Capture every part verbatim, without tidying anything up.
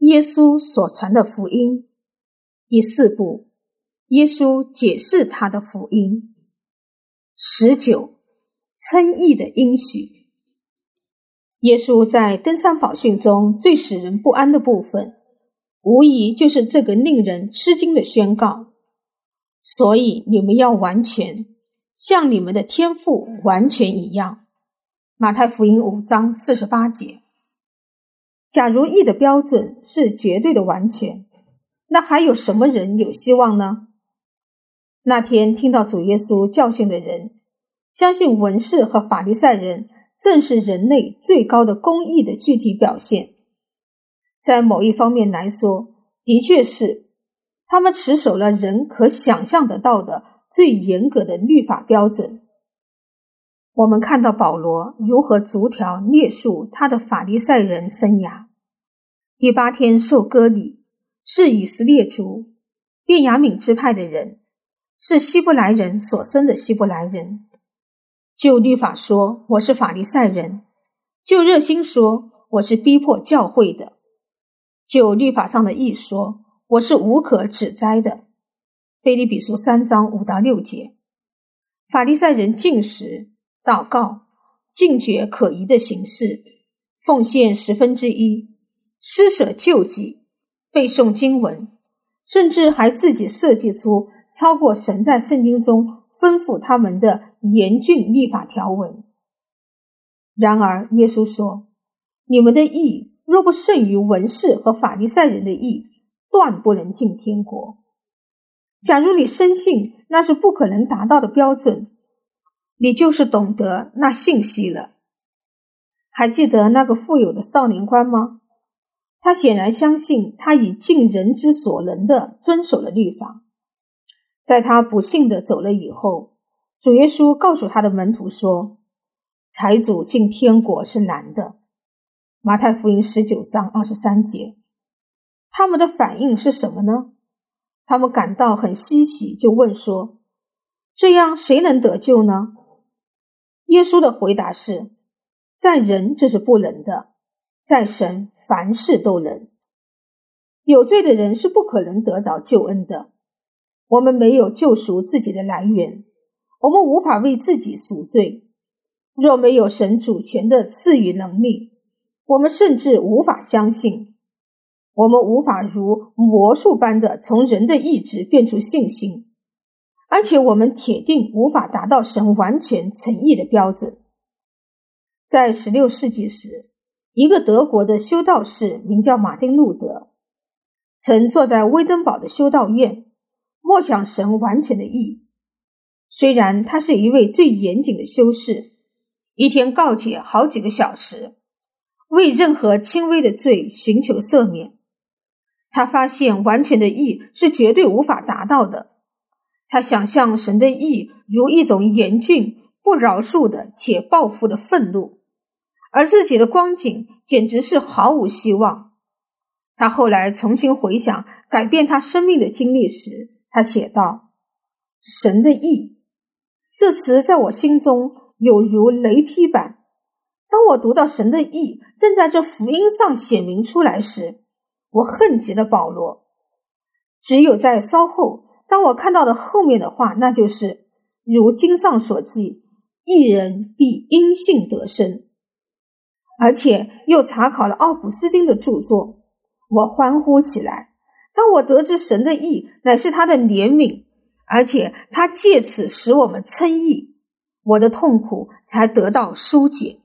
耶稣所传的福音。第四步，耶稣解释他的福音。十九，称义的应许。耶稣在登山宝训中最使人不安的部分，无疑就是这个令人吃惊的宣告：所以你们要完全，像你们的天父完全一样。马太福音五章四十八节。假如义的标准是绝对的完全，那还有什么人有希望呢？那天听到主耶稣教训的人，相信文士和法利赛人正是人类最高的公义的具体表现。在某一方面来说，的确是他们持守了人可想象得到的最严格的律法标准。我们看到保罗如何逐条列述他的法利赛人生涯。第八天受割礼，是以色列族便雅悯支派的人，是希伯来人所生的希伯来人。就律法说，我是法利赛人；就热心说，我是逼迫教会的；就律法上的义说，我是无可指摘的。腓立比书三章五到六节。法利赛人禁食、祷告、禁绝可疑的形式，奉献十分之一，施舍救济，背诵经文，甚至还自己设计出超过神在圣经中吩咐他们的严峻律法条文。然而耶稣说，你们的义若不胜于文士和法利赛人的义，断不能进天国。假如你深信那是不可能达到的标准，你就是懂得那信息了。还记得那个富有的少年官吗？他显然相信他已尽人之所能地遵守了律法。在他不幸地走了以后，主耶稣告诉他的门徒说，财主进天国是难的。马太福音十九章二十三节。他们的反应是什么呢？他们感到很稀奇，就问说，这样谁能得救呢？耶稣的回答是，在人这是不能的，在神凡事都能。有罪的人是不可能得着救恩的。我们没有救赎自己的来源，我们无法为自己赎罪。若没有神主权的赐予能力，我们甚至无法相信。我们无法如魔术般的从人的意志变出信心，而且我们铁定无法达到神完全诚意的标准。在十六世纪时，一个德国的修道士名叫马丁路德，曾坐在威登堡的修道院，默想神完全的义。虽然他是一位最严谨的修士，一天告解好几个小时，为任何轻微的罪寻求赦免。他发现完全的义是绝对无法达到的。他想象神的义如一种严峻、不饶恕的且报复的愤怒，而自己的光景简直是毫无希望。他后来重新回想改变他生命的经历时，他写道，神的义，这词在我心中有如雷劈般。当我读到神的义正在这福音上显明出来时，我恨极了保罗。只有在稍后，当我看到的后面的话，那就是如经上所记，义人必因信得生。而且又查考了奥古斯丁的著作，我欢呼起来。当我得知神的义乃是他的怜悯，而且他借此使我们称义，我的痛苦才得到疏解。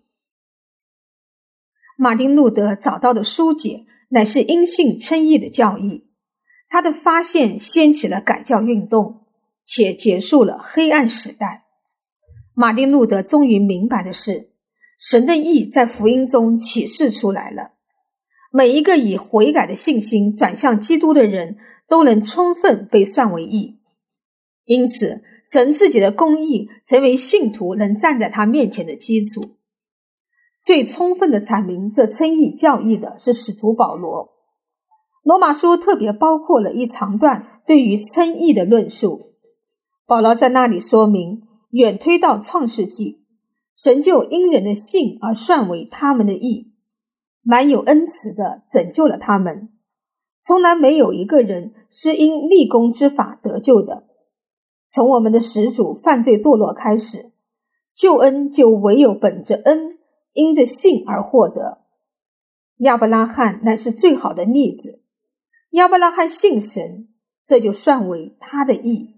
马丁路德找到的疏解乃是因信称义的教义，他的发现掀起了改教运动，且结束了黑暗时代。马丁路德终于明白的是，神的义在福音中启示出来了，每一个以悔改的信心转向基督的人都能充分被算为义。因此，神自己的公义成为信徒能站在他面前的基础。最充分的阐明这称义教义的是使徒保罗。罗马书特别包括了一长段对于称义的论述。保罗在那里说明，远推到创世纪，神就因人的信而算为他们的义，满有恩慈的拯救了他们， 从来没有一个人是因立功之法得救的。从我们的始祖犯罪堕落开始，救恩就唯有本着恩，因着信而获得。亚伯拉罕乃是最好的例子。亚伯拉罕信神，这就算为他的义。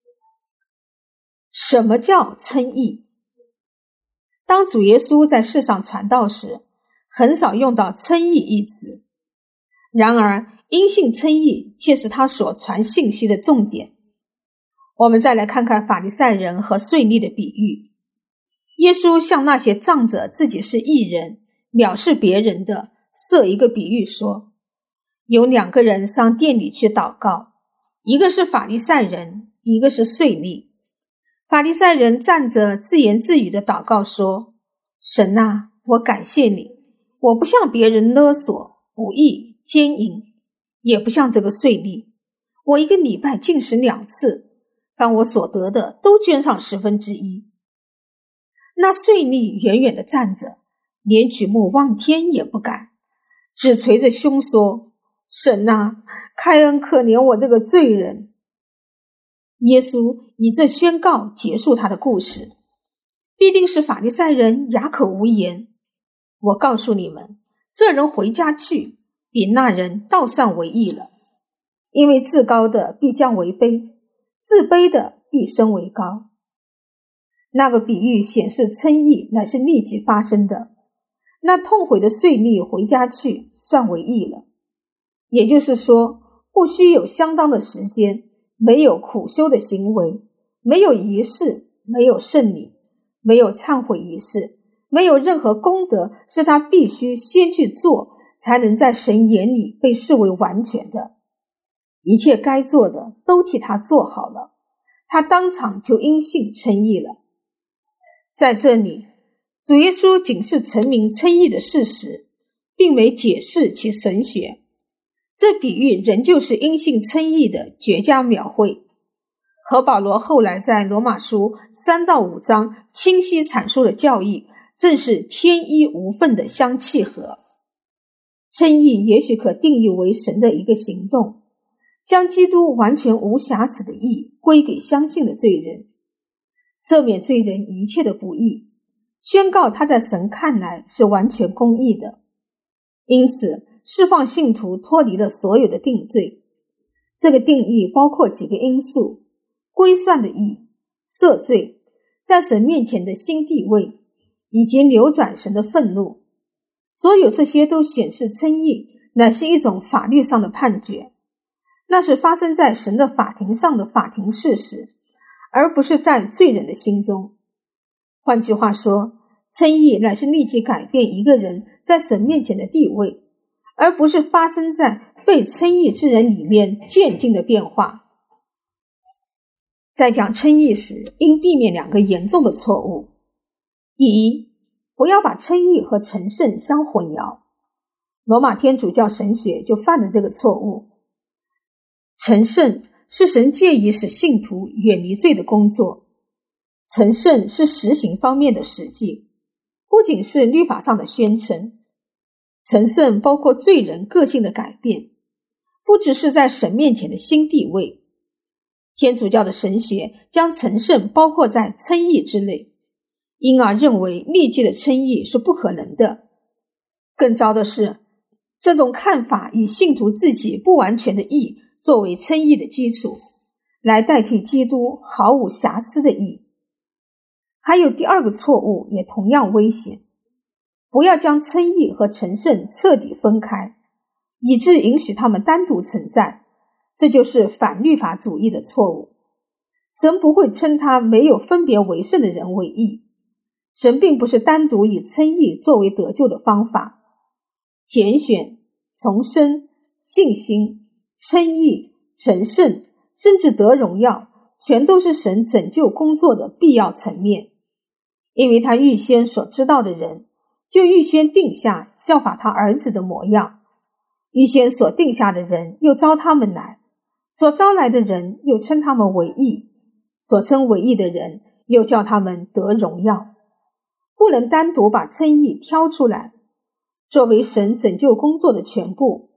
什么叫称义？当主耶稣在世上传道时，很少用到称义一词。然而因信称义却是他所传信息的重点。我们再来看看法利赛人和税吏的比喻。耶稣向那些仗着自己是义人，藐视别人的，设一个比喻说，有两个人上殿里去祷告，一个是法利赛人，一个是税吏。法利赛人站着自言自语的祷告说，神啊，我感谢你，我不向别人勒索、不义、奸淫，也不像这个税吏，我一个礼拜禁食两次，凡我所得的都捐上十分之一。那税吏远远地站着，连举目望天也不敢，只捶着胸说，神啊，开恩可怜我这个罪人。耶稣以这宣告结束他的故事。必定是法利赛人哑口无言。我告诉你们，这人回家去，比那人倒算为义了。因为自高的必降为卑，自卑的必升为高。那个比喻显示称义乃是立即发生的。那痛悔的税吏回家去，算为义了。也就是说，不需有相当的时间，没有苦修的行为，没有仪式，没有圣礼，没有忏悔仪式，没有任何功德是他必须先去做，才能在神眼里被视为完全的。一切该做的都替他做好了，他当场就因信称义了。在这里，主耶稣仅是陈明称义的事实，并没解释其神学。这比喻仍旧是因信称义的绝佳描绘，和保罗后来在罗马书三到五章清晰阐述的教义正是天衣无缝的相契合。称义也许可定义为神的一个行动，将基督完全无瑕疵的义归给相信的罪人，赦免罪人一切的不义，宣告他在神看来是完全公义的，因此释放信徒脱离了所有的定罪。这个定义包括几个因素：归算的义、赦罪、在神面前的新地位，以及扭转神的愤怒。所有这些都显示称义乃是一种法律上的判决，那是发生在神的法庭上的法庭事实，而不是在罪人的心中。换句话说，称义乃是立即改变一个人在神面前的地位，而不是发生在被称义之人里面渐进的变化。在讲称义时，应避免两个严重的错误。第一，不要把称义和成圣相混淆。罗马天主教神学就犯了这个错误。成圣是神借以使信徒远离罪的工作，成圣是实行方面的实际，不仅是律法上的宣称。成圣包括罪人个性的改变，不只是在神面前的新地位。天主教的神学将成圣包括在称义之内，因而认为立即的称义是不可能的。更糟的是，这种看法以信徒自己不完全的义作为称义的基础，来代替基督毫无瑕疵的义。还有第二个错误也同样危险，不要将称义和成圣彻底分开，以致允许他们单独存在，这就是反律法主义的错误。神不会称他没有分别为圣的人为义，神并不是单独以称义作为得救的方法。拣选、重生、信心、称义、成圣，甚至得荣耀，全都是神拯救工作的必要层面。因为他预先所知道的人，就预先定下效法他儿子的模样，预先所定下的人又招他们来，所招来的人又称他们为义，所称为义的人又叫他们得荣耀。不能单独把称义挑出来作为神拯救工作的全部，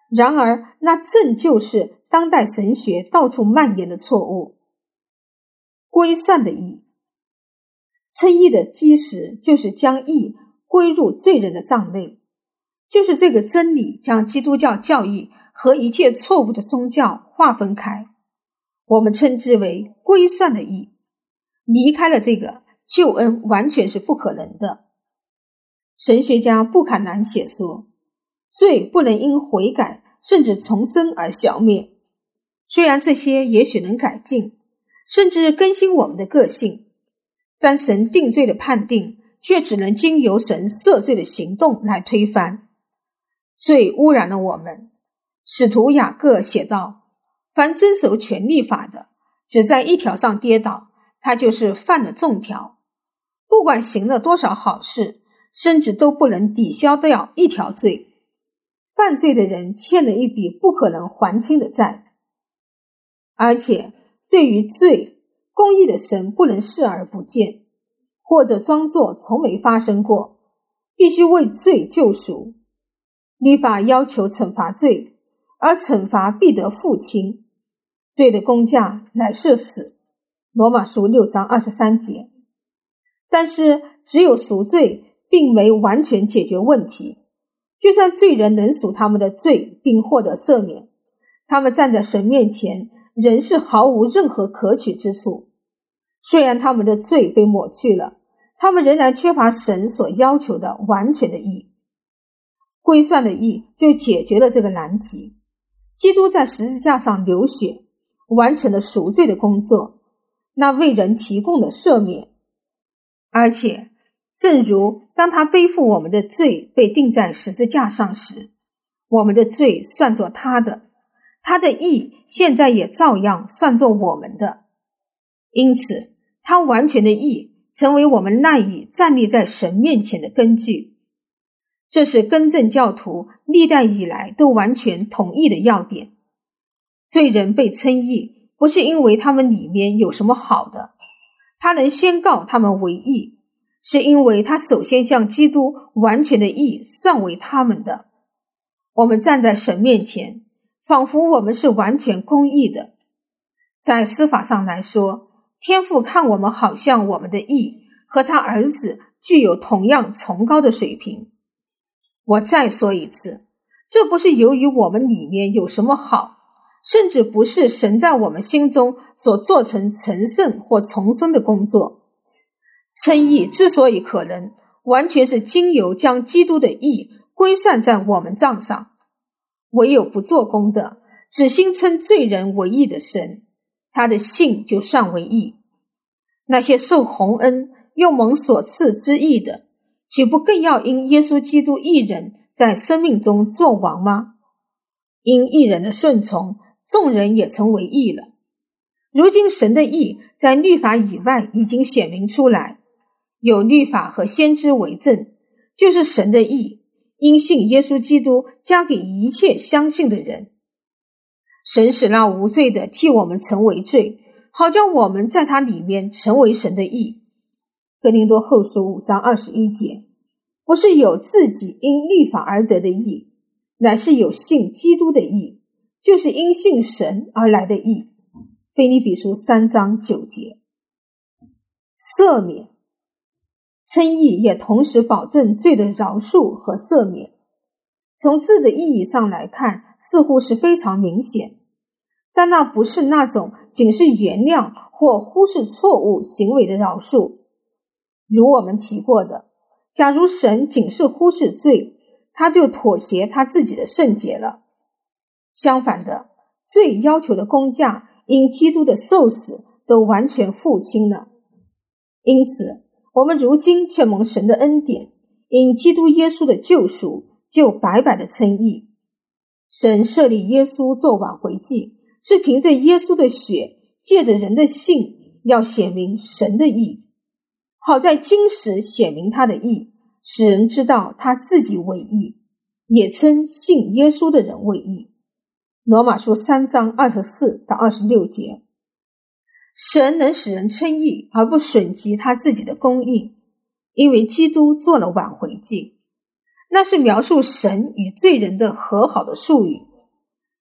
然而那正就是当代神学到处蔓延的错误。归算的义，称义的基石就是将义归入罪人的账内，就是这个真理将基督教教义和一切错误的宗教划分开，我们称之为归算的义。离开了这个，救恩完全是不可能的。神学家布坎南写说，罪不能因悔改甚至重生而消灭，虽然这些也许能改进，甚至更新我们的个性，但神定罪的判定却只能经由神赦罪的行动来推翻。罪污染了我们。使徒雅各写道，凡遵守全律法的，只在一条上跌倒，他就是犯了众条。不管行了多少好事，甚至都不能抵消掉一条罪。犯罪的人欠了一笔不可能还清的债。而且对于罪，公义的神不能视而不见，或者装作从没发生过，必须为罪救赎。律法要求惩罚罪，而惩罚必得付清，罪的工价乃是死。罗马书六章二十三节。但是只有赎罪并没完全解决问题，就算罪人能赎他们的罪并获得赦免，他们站在神面前仍是毫无任何可取之处。虽然他们的罪被抹去了，他们仍然缺乏神所要求的完全的义。归算的义就解决了这个难题。基督在十字架上流血，完成了赎罪的工作，那为人提供的赦免。而且正如当他背负我们的罪被钉在十字架上时，我们的罪算作他的，他的义现在也照样算作我们的。因此他完全的义成为我们赖以站立在神面前的根据。这是更正教徒历代以来都完全同意的要点。罪人被称义，不是因为他们里面有什么好的，他能宣告他们为义，是因为他首先向基督完全的义算为他们的。我们站在神面前，仿佛我们是完全公义的。在司法上来说，天父看我们好像我们的义和他儿子具有同样崇高的水平。我再说一次，这不是由于我们里面有什么好，甚至不是神在我们心中所做成成圣或重生的工作。称义之所以可能，完全是经由将基督的义归算在我们账上。唯有不做工的，只心称罪人为义的神，他的信就算为义。那些受洪恩又蒙所赐之义的，岂不更要因耶稣基督义人在生命中作王吗？因义人的顺从，众人也成为义了。如今神的义在律法以外已经显明出来，有律法和先知为证，就是神的义，因信耶稣基督加给一切相信的人。神使那无罪的替我们成为罪，好叫我们在他里面成为神的义。哥林多后书五章二十一节，不是有自己因律法而得的义，乃是有信基督的义，就是因信神而来的义。腓立比书三章九节。赦免，称义也同时保证罪的饶恕和赦免。从字的意义上来看，似乎是非常明显，但那不是那种仅是原谅或忽视错误行为的饶恕。如我们提过的，假如神仅是忽视罪，他就妥协他自己的圣洁了。相反的，罪要求的工价因基督的受死都完全付清了。因此我们如今却蒙神的恩典，因基督耶稣的救赎，就白白的称义。神设立耶稣做挽回祭，是凭着耶稣的血，借着人的信，要显明神的义，好在今时显明他的义，使人知道他自己为义，也称信耶稣的人为义。罗马书三章二十四到二十六节。神能使人称义，而不损及他自己的公义，因为基督做了挽回祭。那是描述神与罪人的和好的术语，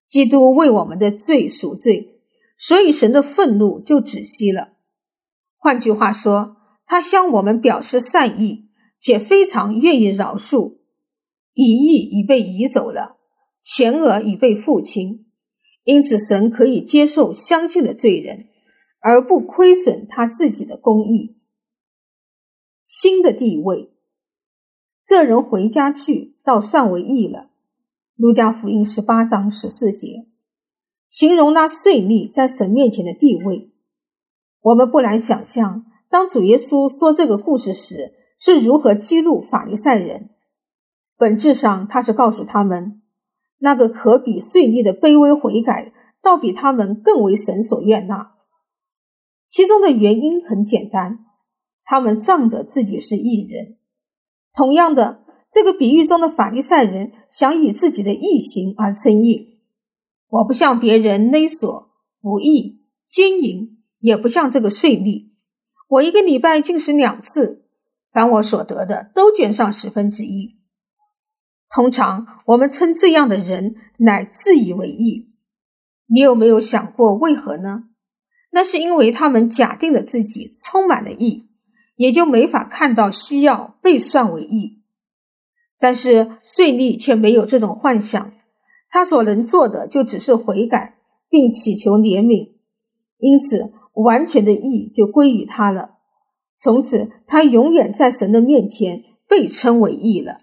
基督为我们的罪赎罪，所以神的愤怒就止息了。换句话说，他向我们表示善意，且非常愿意饶恕。一亿已被移走了，全额已被付清，因此神可以接受相信的罪人，而不亏损他自己的公义。新的地位，这人回家去，倒算为义了。路加福音十八章十四节，形容那税吏在神面前的地位。我们不难想象，当主耶稣说这个故事时，是如何激怒法利赛人。本质上，他是告诉他们，那个可比税吏的卑微悔改，倒比他们更为神所悦纳。其中的原因很简单，他们仗着自己是义人。同样的，这个比喻中的法利赛人想以自己的义行而称义。我不向别人勒索、不义、奸淫，也不像这个税吏。我一个礼拜禁食两次，凡我所得的都捐上十分之一。通常我们称这样的人乃自以为义。你有没有想过为何呢？那是因为他们假定了自己充满了义，也就没法看到需要被算为义。但是税吏却没有这种幻想，他所能做的就只是悔改，并祈求怜悯，因此完全的义就归于他了。从此他永远在神的面前被称为义了。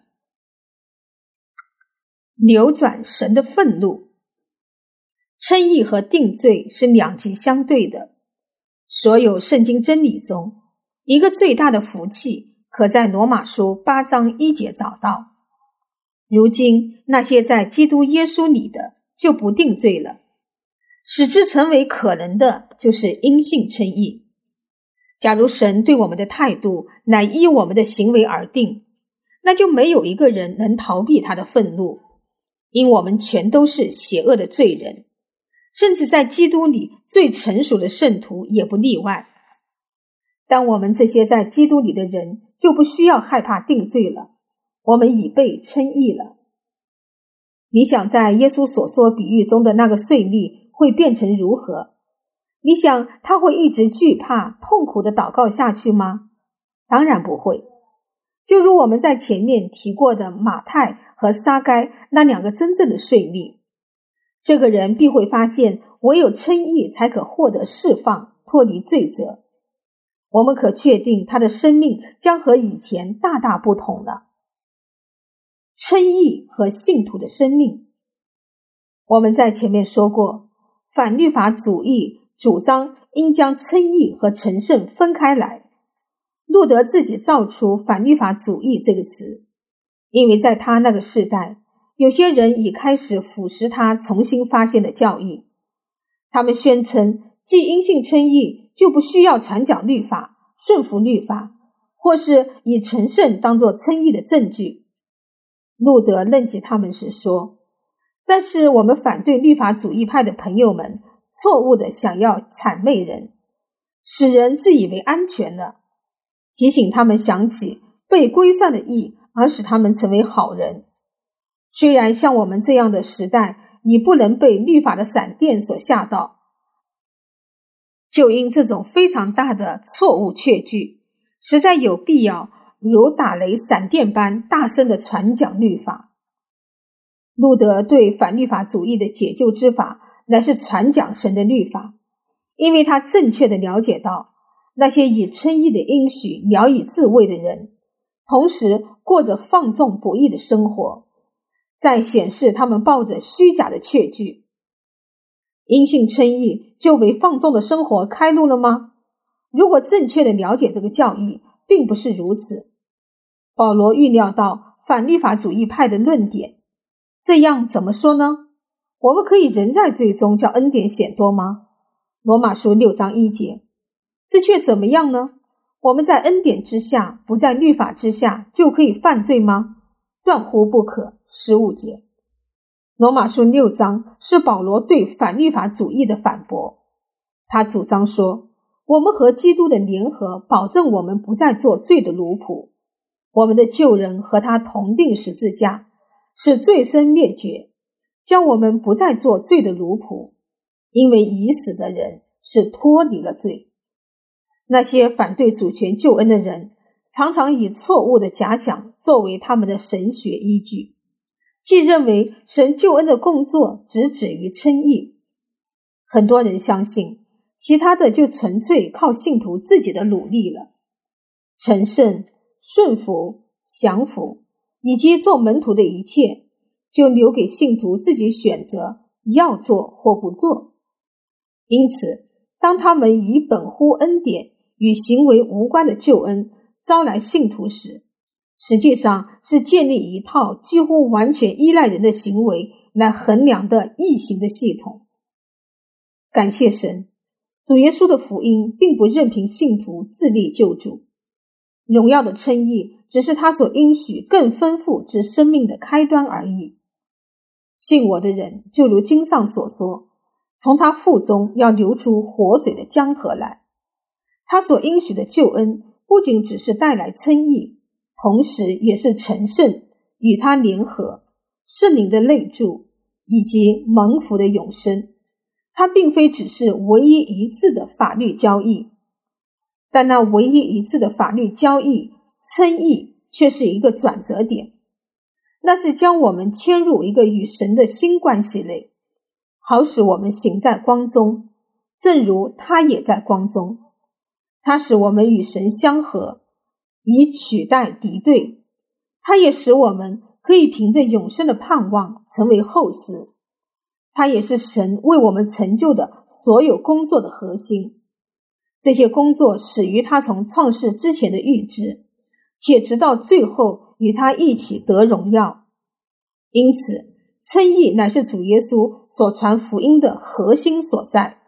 扭转神的愤怒，称义和定罪是两极相对的。所有圣经真理中，一个最大的福气可在罗马书八章一节找到。如今那些在基督耶稣里的就不定罪了，使之成为可能的就是因信称义。假如神对我们的态度乃依我们的行为而定，那就没有一个人能逃避他的愤怒，因我们全都是邪恶的罪人，甚至在基督里最成熟的圣徒也不例外。但我们这些在基督里的人就不需要害怕定罪了，我们已被称义了。你想在耶稣所说比喻中的那个税吏会变成如何？你想他会一直惧怕、痛苦的祷告下去吗？当然不会。就如我们在前面提过的马太和撒该那两个真正的税吏，这个人必会发现，唯有称义才可获得释放，脱离罪责。我们可确定他的生命将和以前大大不同了。称义和信徒的生命，我们在前面说过，反律法主义主张应将称义和成圣分开来。路德自己造出反律法主义这个词，因为在他那个时代，有些人已开始腐蚀他重新发现的教义。他们宣称，既因信称义，就不需要传讲律法、顺服律法，或是以成圣当作称义的证据。路德论及他们时说，但是我们反对律法主义派的朋友们错误地想要谄媚人，使人自以为安全了，提醒他们想起被规算的义，而使他们成为好人。虽然像我们这样的时代已不能被律法的闪电所吓到，就因这种非常大的错误确据，实在有必要如打雷闪电般大声地传讲律法。路德对反律法主义的解救之法乃是传讲神的律法，因为他正确地了解到，那些以称义的应许聊以自慰的人，同时过着放纵不义的生活，在显示他们抱着虚假的确据。因信称义就为放纵的生活开路了吗？如果正确地了解这个教义，并不是如此。保罗预料到反律法主义派的论点，这样怎么说呢？我们可以仍在罪中叫恩典显多吗？罗马书六章一节。这却怎么样呢？我们在恩典之下，不在律法之下，就可以犯罪吗？断乎不可。十五节。罗马书六章是保罗对反律法主义的反驳。他主张说，我们和基督的联合保证我们不再做罪的奴仆，我们的旧人和他同定十字架，使罪身灭绝， 叫我们不再做罪的奴仆，因为已死的人是脱离了罪。那些反对主权救恩的人，常常以错误的假想作为他们的神学依据，既认为神救恩的工作只止于称义。很多人相信，其他的就纯粹靠信徒自己的努力了。成圣、顺服、降服以及做门徒的一切，就留给信徒自己选择要做或不做。因此，当他们以本乎恩典与行为无关的救恩招来信徒时，实际上是建立一套几乎完全依赖人的行为来衡量的异形的系统。感谢神，主耶稣的福音并不任凭信徒自力救助，荣耀的称义只是他所应许更丰富之生命的开端而已。信我的人，就如经上所说，从他腹中要流出活水的江河来。他所应许的救恩不仅只是带来称义，同时也是成圣，与他联合，圣灵的内住，以及蒙福的永生。它并非只是唯一一次的法律交易，但那唯一一次的法律交易称义却是一个转折点，那是将我们牵入一个与神的新关系内，好使我们行在光中，正如他也在光中。它使我们与神相合，以取代敌对。它也使我们可以凭着永生的盼望成为后嗣。它也是神为我们成就的所有工作的核心。这些工作始于他从创世之前的预知，且直到最后与他一起得荣耀。因此，称义乃是主耶稣所传福音的核心所在。